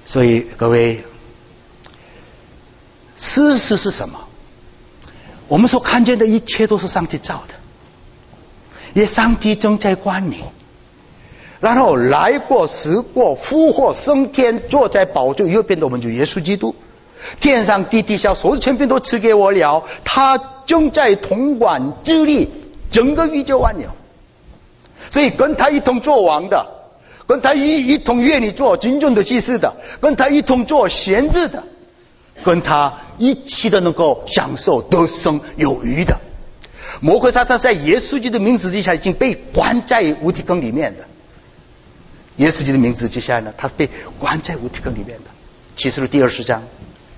所以各位，事实是什么？我们所看见的一切都是上帝造的，也上帝正在管理，然后来过死过复活升天，坐在宝座右边的我们主耶稣基督，天上地底下所有权柄都赐给我了，他正在统管治理整个宇宙万有。所以跟他一同做王的，跟他一同愿意做真正的祭司的，跟他一同做先知的，跟他一起的能够享受得生有余的。魔鬼撒旦在耶稣基督的名字之下已经被关在无底坑里面的，耶稣基督的名字之下呢，他被关在无底坑里面的。启示录第20章。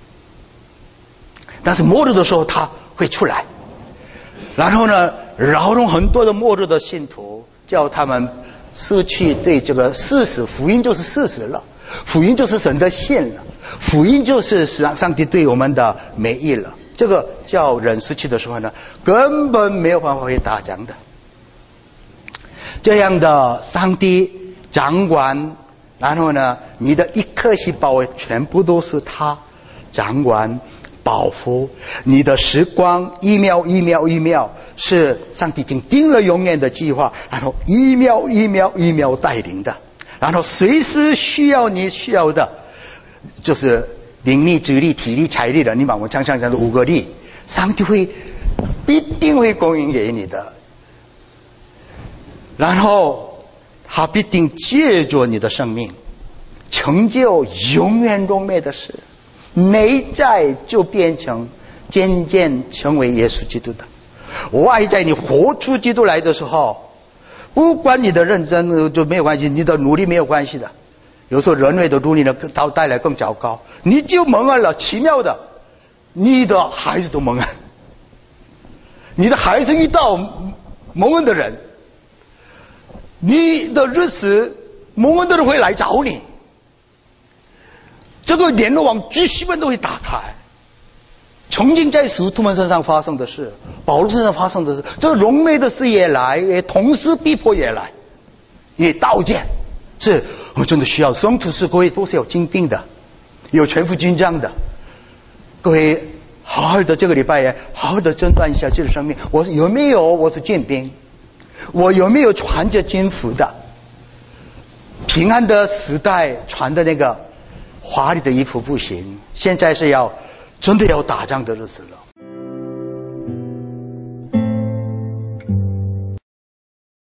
但是末日的时候他会出来，然后呢扰动很多的末日的信徒，叫他们失去对这个事实，福音就是事实了，福音就是神的信了，福音就是上帝对我们的美意了。这个叫人失去的时候呢，根本没有办法会打仗的。这样的上帝掌管，然后呢你的一颗细胞全部都是他掌管保护，你的时光一秒一秒一秒是上帝已经定了永远的计划，然后一秒一秒一秒带领的，然后随时需要你需要的，就是灵力、智力、体力、财力的，你把我们常常讲的5个力，上帝会必定会供应给你的，然后他必定借着你的生命成就永远荣美的事，内在就变成渐渐成为耶稣基督的，外在你活出基督来的时候，不管你的认真就没有关系，你的努力没有关系的，有时候人为的努力呢带来更糟糕，你就蒙恩了。奇妙的，你的孩子都蒙恩，你的孩子遇到蒙恩的人，你的日子蒙恩的人会来找你，这个联络网巨细本都会打开。曾经在使徒们身上发生的事，保罗身上发生的事，这个荣美的事也来，也同时逼迫也来，也道见。是我真的需要圣徒是各位都是有精兵的，有全副军装的，各位好好的这个礼拜也好好的诊断一下自己的生命，我有没有我是军兵，我有没有穿着军服的，平安的时代穿的那个华丽的衣服不行，现在是要真的要打仗的日子了。